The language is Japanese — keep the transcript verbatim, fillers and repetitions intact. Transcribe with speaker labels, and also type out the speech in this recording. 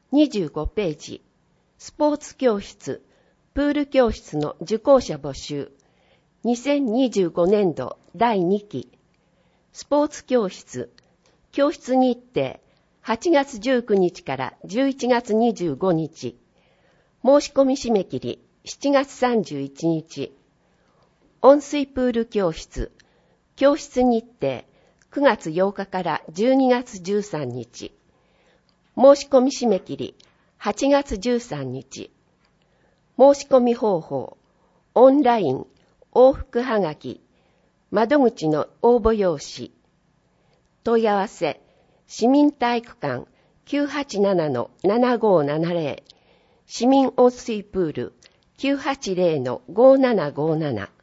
Speaker 1: にじゅうごページ、スポーツ教室、プール教室の受講者募集、にせんにじゅうごねんどだいにき、スポーツ教室、教室日程、はちがつじゅうくにちからじゅういちがつにじゅうごにち、申し込み締め切りしちがつさんじゅういちにち、温水プール教室、教室日程、くがつようかからじゅうにがつじゅうさんにち、申し込み締め切りはちがつじゅうさんにち、申し込み方法、オンライン、往復はがき、窓口の応募用紙、問い合わせ、市民体育館 きゅうはちななのななごーななぜろ、市民温水プール きゅうはちぜろのごーななごーなな。